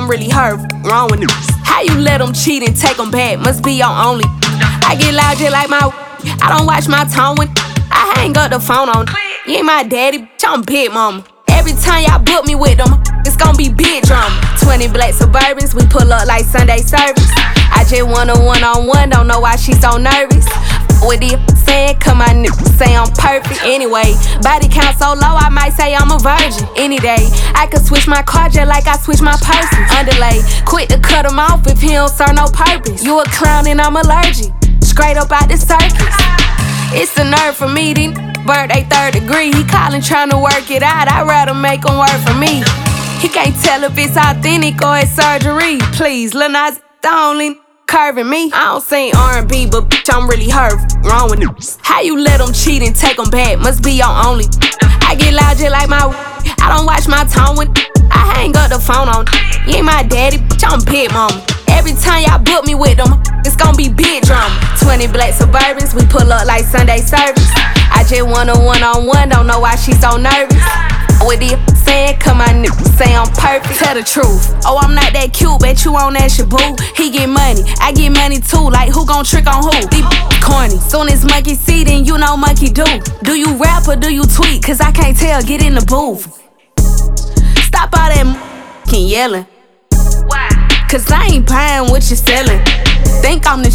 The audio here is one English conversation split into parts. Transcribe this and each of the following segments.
I'm really hurt. Wrong with you. How you let them cheat and take them back? Must be your only. I get loud just like my. I don't watch my tone when I hang up the phone on. You ain't my daddy, bitch, I'm big mama. Every time y'all book me with them, it's gon' be big drama. 20 black Suburbans, we pull up like Sunday service. I just want a one-on-one, don't know why she so nervous. With the saying, come my niggas say I'm perfect. Anyway, body count so low, I might say I'm a virgin. Any day, I could switch my car just like I switch my person. Underlay, quick to cut him off if he don't serve no purpose. You a clown and I'm allergic, straight up out the circus. It's the nerve for me, then birthday 3rd degree. He callin' tryna work it out, I'd rather make him work for me. He can't tell if it's authentic or it's surgery. Please, Lil Nas the only curving me. I don't sing R&B, but bitch, I'm really hurt. Wrong with you. How you let them cheat and take them back? Must be your only. I get loud just like my. I don't watch my tone when I hang up the phone on. You ain't my daddy, bitch, I'm big mama. Every time y'all book me with them, it's gon' be big drama. 20 black Suburbans, we pull up like Sunday service. I just want a one-on-one, don't know why she so nervous. With the saying, come my niggas say I'm perfect. Tell the truth. Oh, I'm not that cute, bet you on that shit, boo. He get money, I get money too. Like who gon' trick on who? These corny. Soon as monkey see, then you know monkey do. Do you rap or do you tweet? Cause I can't tell, get in the booth. Stop all that yelling. Why? Cause I ain't buying what you're selling. Think I'm the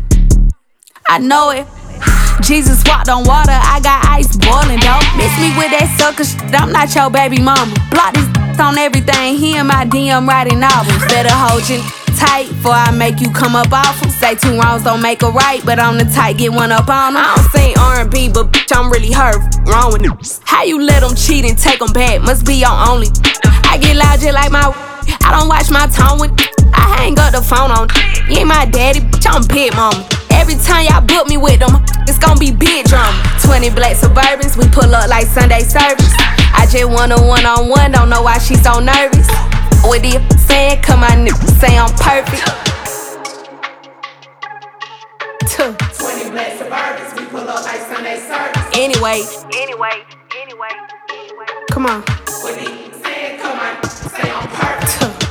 I know it. Jesus walked on water, I got ice boiling, though. Miss me with that sucker shit, I'm not your baby mama. Block this on everything, he in my DM writing novels. Better hold you tight before I make you come up off em. Say 2 wrongs don't make a right, but I'm the type, get one up on them. I don't sing R&B, but bitch, I'm really hurt. Wrong with you. How you let them cheat and take them back? Must be your only. I get loud just like my. I don't watch my tone when I hang up the phone on. You ain't my daddy, bitch, I'm big mama. Every time y'all book me with them, it's gon' be big drama. 20 black Suburbans, we pull up like Sunday service. I just want a one-on-one, don't know why she so nervous. With the saying, come my niggas say I'm perfect. 20 black Suburbans, we pull up like Sunday service. Anyway. Come on. With the saying, come on, say I'm perfect.